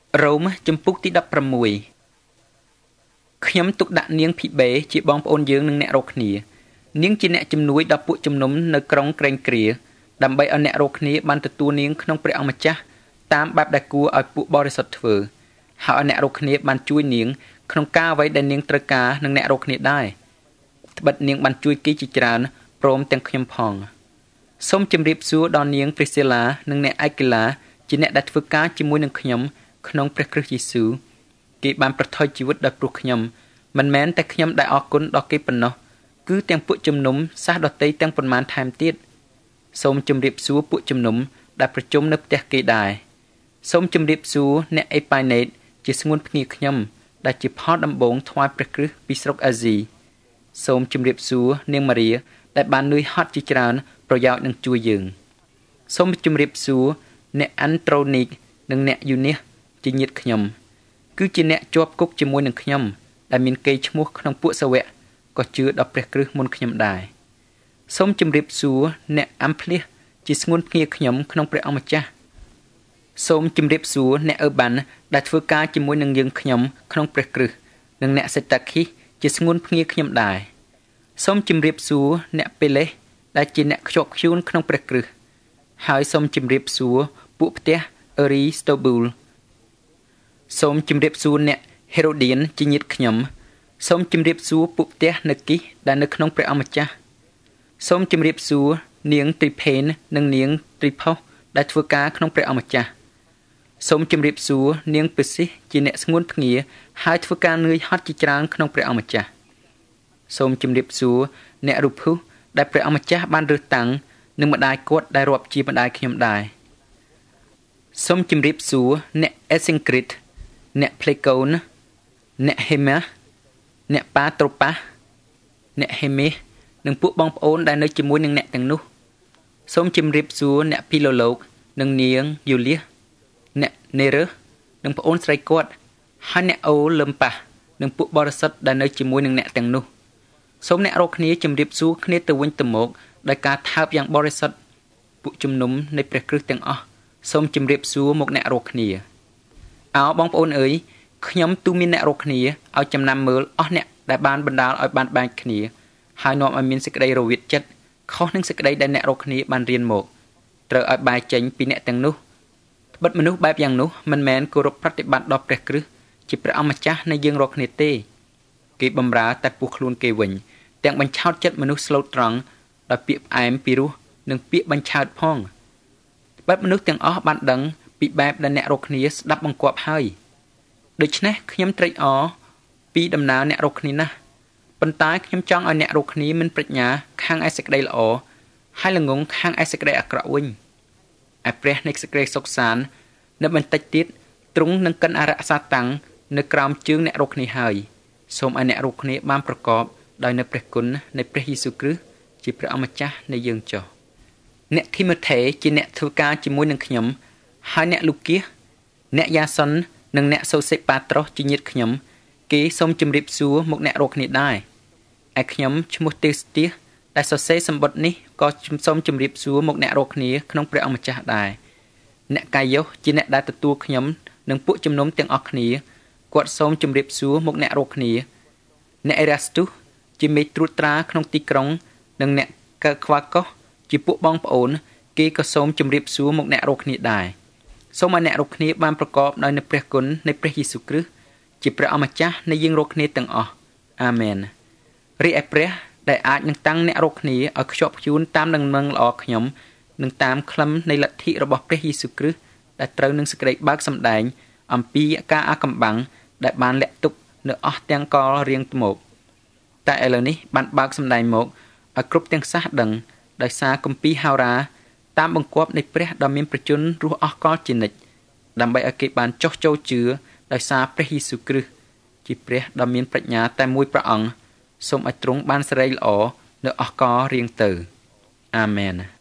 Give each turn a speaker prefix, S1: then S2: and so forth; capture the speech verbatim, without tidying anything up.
S1: រ៉ូមចំពុកទីដប់ប្រាំមួយខ្ញុំទុកដាក់នាងភីបេជាបងប្អូនយើងនិងអ្នករកគ្នានាងជាអ្នកជំនួយដល់ពួកជំនុំនៅក្រុងក្រែងគ្រាដើម្បីឲ្យអ្នករកគ្នាបានទទួលនាងក្នុងព្រះអង្គម្ចាស់តាមបែបដែលគួរឲ្យពួកបរិសុទ្ធធ្វើហើយអ្នករកគ្នាបានជួយនាងក្នុងការអ្វីដែលនាងត្រូវការនឹងអ្នករកគ្នាដែរត្បិតនាងបានជួយគេជាច្រើនព្រមទាំងខ្ញុំផងសូមជម្រាបសួរដល់នាងព្រីស៊ីឡានិងអ្នកអេគីឡាជាអ្នកដែលធ្វើការជាមួយនឹងខ្ញុំក្នុងព្រះគ្រីស្ទយេស៊ូវគេបានប្រថុយជីវិតដោយព្រោះខ្ញុំមិនមែនតែខ្ញុំដែលអរគុណដល់គេប៉ុណ្ណោះគឺទាំងពួកជំនុំសាសដតីទាំងប៉ុន្មានថែមទៀតសូមជម្រាបសួរពួកជំនុំដែលប្រជុំនៅផ្ទះគេដែរសូមជម្រាបសួរអ្នកអេប៉ៃណេតជាស្ងួនភ្ងាខ្ញុំដែលជាផលដំបូងថ្វាយព្រះគ្រីស្ទពីស្រុកអាស៊ីសូមជម្រាបសួរនាងម៉ារីដែលបាននឿយហត់ជាច្រើនប្រយោជន៍នឹងជួយយើងសូមជម្រាបសួរអ្នកអាន់ត្រូនីកនិងអ្នកយូនីសជាញាតិខ្ញុំគឺជាអ្នកជាប់គុកជាមួយនឹងខ្ញុំដែលមានកេរ្តិ៍ឈ្មោះក្នុងពួកសាវកក៏ជឿដល់ព្រះគ្រីស្ទមុនខ្ញុំដែរសូមជម្រាបសួរអ្នកអាំភ្លៀសជាស្ងួនភ្ងាខ្ញុំក្នុងព្រះអង្គម្ចាស់សូមជម្រាបសួរអ្នកអឺបានដែលធ្វើការជាមួយនឹងយើងខ្ញុំក្នុងព្រះគ្រីស្ទនិងអ្នកសេតាខីសជាស្ងួនភ្ងាខ្ញុំដែរសូមជម្រាបសួរអ្នកពេលេសដែលជាអ្នកខ្ជាប់ខ្ជួនក្នុងព្រះគ្រីស្ទហើយសូមជម្រាបសួរពួកផ្ទះអឺរីស្តូប៊ូលសូមជម្រាបសួរអ្នកហេរ៉ូឌៀនជាញាតិខ្ញុំសូមជម្រាបសួរពួកផ្ទះនៅគីសដែលនៅក្នុងព្រះអង្គម្ចាស់សូមជម្រាបសួរនាងត្រីផេននិងនាងត្រីផុសដែលធ្វើការក្នុងព្រះអង្គម្ចាស់សូមជម្រាបសួរនាងពេស៊ីសជាអ្នកស្ងួនភ្ងាហើយធ្វើការនឿយហត់ជាច្រើនក្នុងព្រះអង្គម្ចាស់សូមជម្រាបសួរអ្នករូភុសដែលព្រះអង្គម្ចាស់បានរើសតាំងនិងម្ដាយគាត់ដែលរាប់ជាម្ដាយខ្ញុំដែរសូមជម្រាបសួរអ្នកអេសិងគ្រីតអ្នកផ្លេកូនអ្នកហេម៉ាអ្នកប៉ាត្រូប៉ាអ្នកហេមេសនិងពួកបងប្អូនដែលនៅជាមួយនឹងអ្នកទាំងនោះសូមជម្រាបសួរអ្នកភីឡូឡូកនិងនាងយូលៀសអ្នកនេរើសនិងប្អូនស្រីគាត់ហើយអ្នកអូលឹមប៉ានិងពួកបរិសុទ្ធដែលនៅជាមួយនឹងអ្នកទាំងនោះសូមអ្នករកគ្នាជម្រាបសួរគ្នាទៅវិញទៅមកដោយការថើបយ៉ាងបរិសុទ្ធពួកជំនុំនៃព្រះគ្រីស្ទទាំងអស់សូមជម្រាបសួរមកអ្នករកគ្នាអោបងប្អូនអើយខ្ញុំទូមានអ្នករកគ្នាឲ្យចំណាំមើលអស់អ្នកដែលបានបណ្ដាលឲ្យបានបែកគ្នាហើយនាំឲ្យមានសេចក្តីរវិតចិត្តខុសនឹងសេចក្តីដែលអ្នករកគ្នាបានរៀនមកត្រូវឲ្យបែកចេញពីអ្នកទាំងនោះត្បិតមនុស្សបែបយ៉ាងនោះមិនមែនគោរពប្រតិបត្តិដល់ព្រះគ្រីស្ទជាព្រះអម្ចាស់នៃយើងរកគ្នាទេគេបម្រើតែពោះខ្លួនគេវិញទាំងបញ្ឆោតចិត្តមនុស្សស្លូតត្រង់ដោយពាក្យផ្អែមពីរោះនិងពាក្យបញ្ឆោតផងត្បិតមនុស្សទាំងអស់បានដឹងពីបែបដែលអ្នករកគ្នាស្ដាប់បង្គាប់ហើយដូច្នេះខ្ញុំត្រេកអរពីដំណើរអ្នករកគ្នាណាស់ប៉ុន្តែខ្ញុំចង់ឲ្យអ្នករកគ្នាមានប្រាជ្ញាខាងឯសេចក្តីល្អហើយល្ងងខាងឯសេចក្តីអាក្រក់វិញឯព្រះនៃសេចក្តីសុខសាន្តនៅបន្តិចទៀតទ្រង់នឹងកិនអរសាតាំងនៅក្រោមជើងអ្នករកគ្នាហើយសូមឲ្យអ្នករកគ្នាបានប្រកបដោយនៅព្រះគុណនៃព្រះយេស៊ូវគ្រីស្ទជាព្រះអម្ចាស់នៃយើងចុះអ្នកធីម៉ូថេជាអ្នកធ្វើការជាមួយនឹងខ្ញុំហើយអ្នកលូគៀសអ្នកយ៉ាសុននិងអ្នកសូសេប៉ាត្រុសជាញាតិខ្ញុំគេសូមជម្រាបសួរមកអ្នករកគ្នាដែរឯខ្ញុំឈ្មោះទេស្ទាសដែលសរសេរសម្បត្តិនេះក៏សូមជម្រាបសួរមកអ្នករកគ្នាក្នុងព្រះអម្ចាស់ដែរអ្នកកាយុសជាអ្នកដែលទទួលខ្ញុំនិងពួកជំនុំទាំងអស់គ្នាគាត់សូមជម្រាបសួរមកអ្នករកគ្នាអ្នកអេរ៉ាស្ទុសជាមេត្រួតត្រាក្នុងទីក្រុងនិងអ្នកកើខ្វាកុសជាពួកបងប្អូនគេក៏សូមជម្រាបសួរមកអ្នករកគ្នាដែរសូមឲ្យអ្នករកគ្នាបានប្រកបដោយនៅព្រះគុណនៃព្រះយេស៊ូវគ្រីស្ទជាព្រះអម្ចាស់នៃយើងរកគ្នាទាំងអស់អាមែនរីឯព្រះដែលអាចនឹងតាំងអ្នករកគ្នាឲ្យខ្ជាប់ខ្ជួនតាមដំណឹងល្អខ្ញុំនិងតាមខ្លឹមនៃលទ្ធិរបស់ព្រះយេស៊ូវគ្រីស្ទដែលត្រូវនឹងសេចក្តីបើកសម្ដែងអំពីការអាកំបាំងដែលបានលាក់ទុកនៅអស់ទាំងកលរៀងមកតែឥឡូវនេះបានបើកសម្ដែងមកឲ្យគ្រប់ទាំងសាសដឹងដោយសារគម្ពីរហោរាតាមបង្គាប់នៃព្រះដ៏មានប្រជញ្ញរស់អស់កលជានិច្ចដើម្បីឲ្យគេបានចុះចូលជឿដោយសារព្រះយេស៊ូវគ្រីស្ទជាព្រះដ៏មានប្រាជ្ញាតែមួយព្រះអង្គសូមឲ្យទ្រង់បានសេរីល្អនៅអស់កលរៀងទៅអាមែន